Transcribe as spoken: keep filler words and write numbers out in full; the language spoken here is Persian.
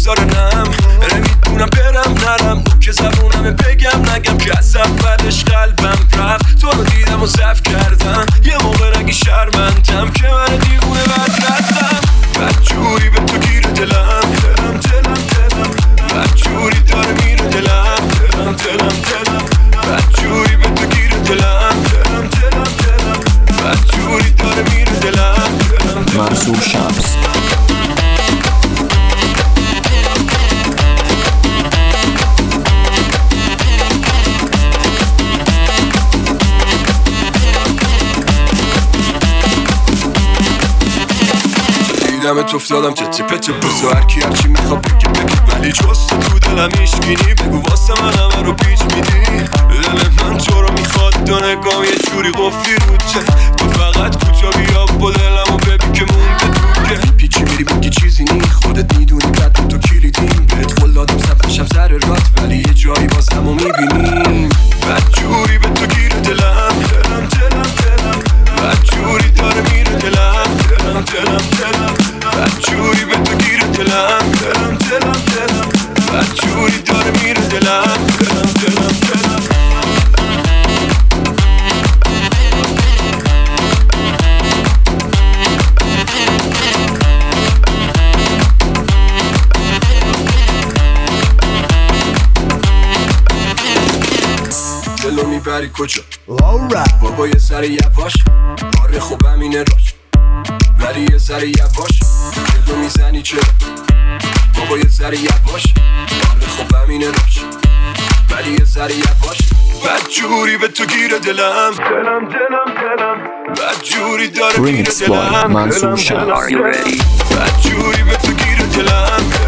بذاره نم نمیدونم برم نرم که زبونم بگم نگم که از اولش قلبم رفت تو رو دیدم و صف کردم یه موقع نگی شرمندم که من دیوونه بد رفتم بدجوری به تو گیر دلم دلم دلم دلم بدجوری داره میره دلم دلم دلم دلم بدجوری به تو گیر دلم دلم دلم دلم بدجوری داره میره دلم دلم دلم منصور شمس. دیدمت افتادم تته پته بسو هرکی هرچی میخواد بگه بگه ولی جست تو دلم میشگینی بگو واسه من همه رو پیچ میدی دل من تو رو میخواد دو نگاه یه جوری قفلی روته تو فقط کوچا بیا با دلم و ببین که مونده توگه پیچی میری بگی چیزی نی خودت میدونی بعد تو کلیدیم بهت قول دادم صفحشم سر رات ولی یه جایی باز همو میبینیم بدجوری به تو گیر دلم دلم دلم دلم بدجوری داره میره دلم دلم دلم دلم بدجوری به تو گیر دلم دلم دلم دلم بدجوری داره میره دلم دلم دلم دلم دلو میبری کجا بابا یه سر یواش آره خوب همینه راش ولی یه سر یواش دلو میزنی چرا بابا یه سر یواش آره خوب همینه راش ولی یه سر یواش بدجوری به تو گیر دلم دلم دلم دلم بدجوری داره میره دلم منصور شمس. بدجوری به تو گیر دلم